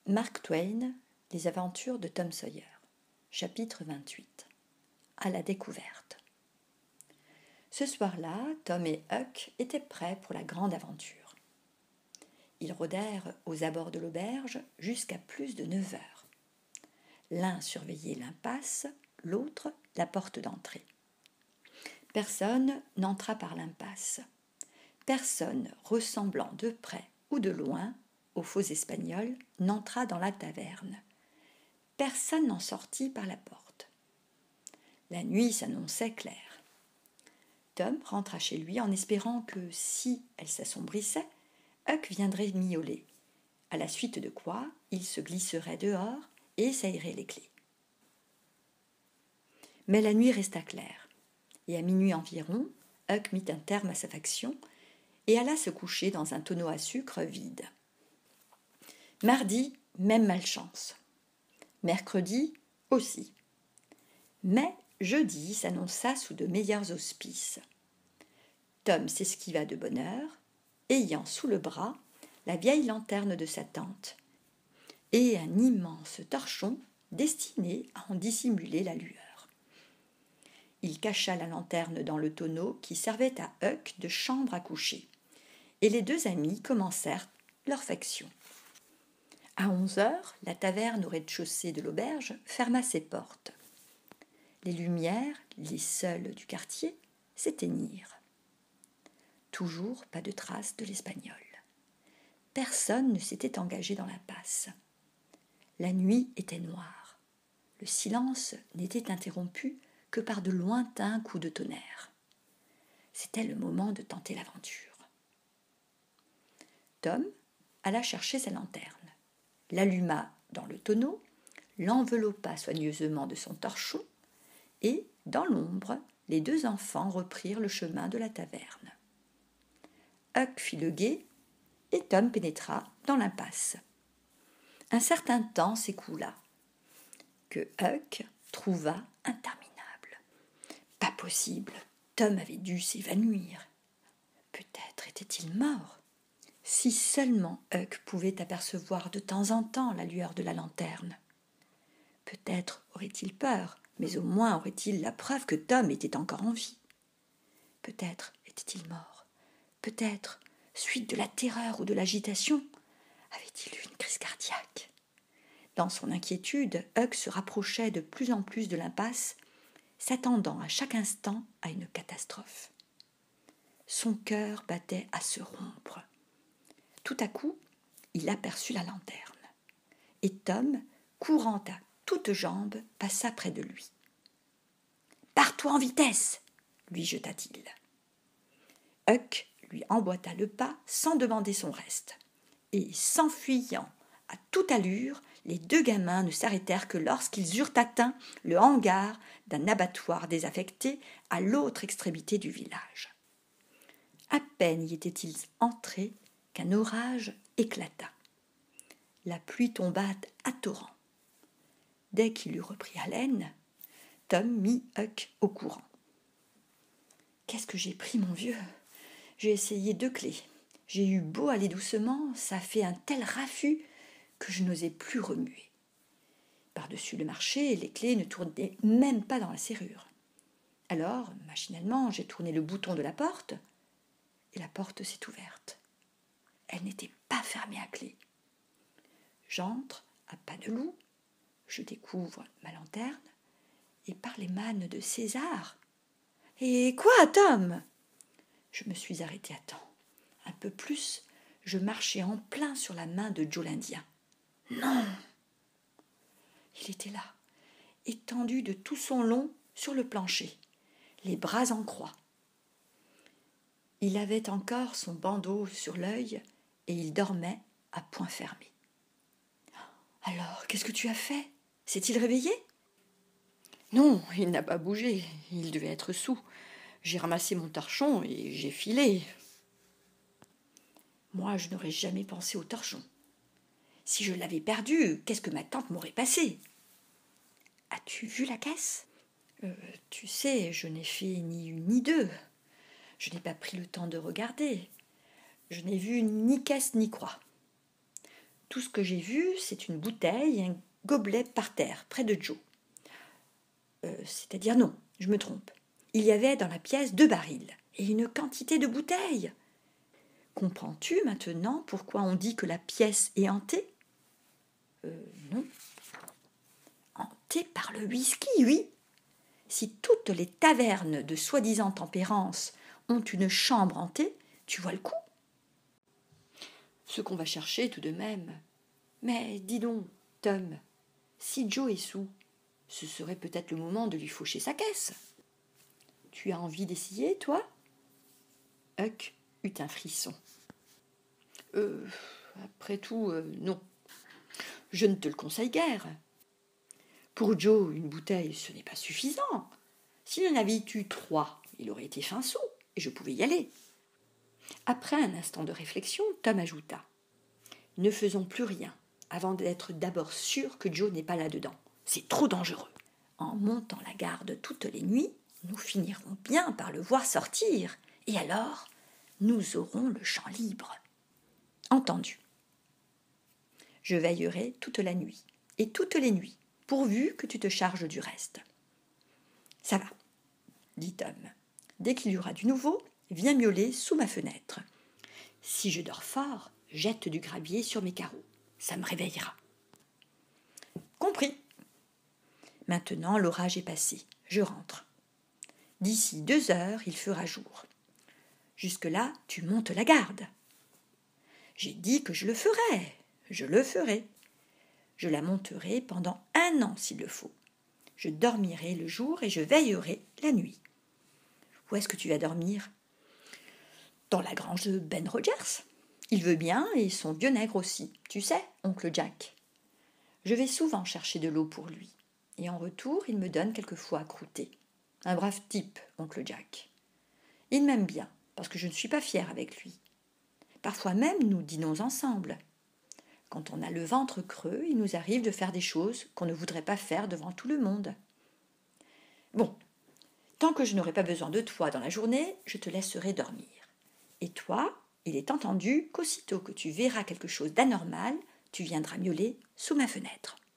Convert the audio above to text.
Mark Twain, Les aventures de Tom Sawyer, chapitre 28. À la découverte. Ce soir-là, Tom et Huck étaient prêts pour la grande aventure. Ils rôdèrent aux abords de l'auberge jusqu'à plus de 9 heures. L'un surveillait l'impasse, l'autre la porte d'entrée. Personne n'entra par l'impasse. Personne ressemblant de près ou de loin aux faux Espagnols n'entra dans la taverne. Personne n'en sortit par la porte. La nuit s'annonçait claire. Tom rentra chez lui en espérant que, si elle s'assombrissait, Huck viendrait miauler, à la suite de quoi il se glisserait dehors et essayerait les clés. Mais la nuit resta claire, et à minuit environ, Huck mit un terme à sa faction et alla se coucher dans un tonneau à sucre vide. Mardi, même malchance. Mercredi aussi. Mais jeudi s'annonça sous de meilleurs auspices. Tom s'esquiva de bonne heure, ayant sous le bras la vieille lanterne de sa tante et un immense torchon destiné à en dissimuler la lueur. Il cacha la lanterne dans le tonneau qui servait à Huck de chambre à coucher, et les deux amis commencèrent leur faction. À 11 heures, la taverne au rez-de-chaussée de l'auberge ferma ses portes. Les lumières, les seules du quartier, s'éteignirent. Toujours pas de traces de l'Espagnol. Personne ne s'était engagé dans l'impasse. La nuit était noire. Le silence n'était interrompu que par de lointains coups de tonnerre. C'était le moment de tenter l'aventure. Tom alla chercher sa lanterne, l'alluma dans le tonneau, l'enveloppa soigneusement de son torchon, et, dans l'ombre, les deux enfants reprirent le chemin de la taverne. Huck fit le guet, et Tom pénétra dans l'impasse. Un certain temps s'écoula, que Huck trouva interminable. Pas possible, Tom avait dû s'évanouir. Peut-être était-il mort. Si seulement Huck pouvait apercevoir de temps en temps la lueur de la lanterne. Peut-être aurait-il peur, mais au moins aurait-il la preuve que Tom était encore en vie. Peut-être était-il mort. Peut-être, suite de la terreur ou de l'agitation, avait-il eu une crise cardiaque. Dans son inquiétude, Huck se rapprochait de plus en plus de l'impasse, s'attendant à chaque instant à une catastrophe. Son cœur battait à se rompre. Tout à coup, il aperçut la lanterne, et Tom, courant à toutes jambes, passa près de lui. « Pars-toi en vitesse !» lui jeta-t-il. Huck lui emboîta le pas sans demander son reste, et s'enfuyant à toute allure, les deux gamins ne s'arrêtèrent que lorsqu'ils eurent atteint le hangar d'un abattoir désaffecté à l'autre extrémité du village. À peine y étaient-ils entrés qu'un orage éclata. La pluie tomba à torrents. Dès qu'il eut repris haleine, Tom mit Huck au courant. « Qu'est-ce que j'ai pris, mon vieux ? J'ai essayé 2 clés. J'ai eu beau aller doucement, ça fait un tel raffut que je n'osais plus remuer. Par-dessus le marché, les clés ne tournaient même pas dans la serrure. Alors, machinalement, j'ai tourné le bouton de la porte, et la porte s'est ouverte. Elle n'était pas fermée à clé. J'entre à pas de loup, je découvre ma lanterne, et par les mannes de César. « Et quoi, Tom ?» Je me suis arrêtée à temps. Un peu plus, je marchais en plein sur la main de Joe l'Indien. Non ! Il était là, étendu de tout son long sur le plancher, les bras en croix. Il avait encore son bandeau sur l'œil et il dormait à poing fermé. « Alors, qu'est-ce que tu as fait ? S'est-il réveillé ?» ?»« Non, il n'a pas bougé, il devait être soûl. J'ai ramassé mon torchon et j'ai filé. » Moi, je n'aurais jamais pensé au torchon. Si je l'avais perdu, qu'est-ce que ma tante m'aurait passé ? As-tu vu la caisse ? Tu sais, je n'ai fait ni une ni deux. Je n'ai pas pris le temps de regarder. Je n'ai vu ni caisse ni croix. tout ce que j'ai vu, c'est une bouteille et un gobelet par terre, près de Joe. C'est-à-dire non, je me trompe. Il y avait dans la pièce 2 barils et une quantité de bouteilles. Comprends-tu maintenant pourquoi on dit que la pièce est hantée ? Non. Hantée par le whisky, oui. Si toutes les tavernes de soi-disant tempérance ont une chambre hantée, tu vois le coup. Ce qu'on va chercher tout de même. Mais dis donc, Tom, si Joe est saoul, ce serait peut-être le moment de lui faucher sa caisse. Tu as envie d'essayer, toi ? Huck eut un frisson. Après tout, non. Je ne te le conseille guère. Pour Joe, une bouteille, ce n'est pas suffisant. S'il en avait eu 3, il aurait été fin saoul, et je pouvais y aller. Après un instant de réflexion, Tom ajouta. Ne faisons plus rien, avant d'être d'abord sûr que Joe n'est pas là-dedans. C'est trop dangereux. En montant la garde toutes les nuits, nous finirons bien par le voir sortir, et alors, nous aurons le champ libre. Entendu. Je veillerai toute la nuit, et toutes les nuits, pourvu que tu te charges du reste. Ça va, dit Tom. Dès qu'il y aura du nouveau, viens miauler sous ma fenêtre. Si je dors fort, jette du gravier sur mes carreaux. Ça me réveillera. Compris. Maintenant, l'orage est passé. Je rentre. D'ici 2 heures, il fera jour. Jusque-là, tu montes la garde. J'ai dit que je le ferai. Je le ferai. Je la monterai pendant 1 an s'il le faut. Je dormirai le jour et je veillerai la nuit. Où est-ce que tu vas dormir ? Dans la grange de Ben Rogers. Il veut bien et son vieux nègre aussi. Tu sais, oncle Jack. Je vais souvent chercher de l'eau pour lui. Et en retour, il me donne quelquefois à croûter. Un brave type, oncle Jack. Il m'aime bien, parce que je ne suis pas fière avec lui. Parfois même, nous dînons ensemble. Quand on a le ventre creux, il nous arrive de faire des choses qu'on ne voudrait pas faire devant tout le monde. Bon, tant que je n'aurai pas besoin de toi dans la journée, je te laisserai dormir. Et toi, il est entendu qu'aussitôt que tu verras quelque chose d'anormal, tu viendras miauler sous ma fenêtre.